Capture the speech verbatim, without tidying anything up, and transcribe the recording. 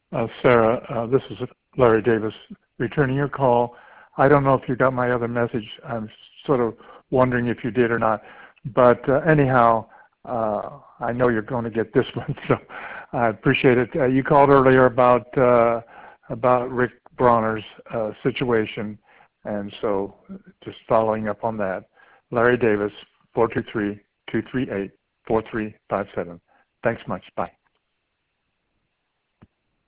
Uh, Sarah, uh, this is Larry Davis returning your call. I don't know if you got my other message. I'm sort of wondering if you did or not. But uh, anyhow, uh, I know you're going to get this one, so I appreciate it. Uh, you called earlier about uh, about Rick Bronner's uh, situation, and so just following up on that. Larry Davis, four two three, two three eight, four three five seven. Thanks much. Bye.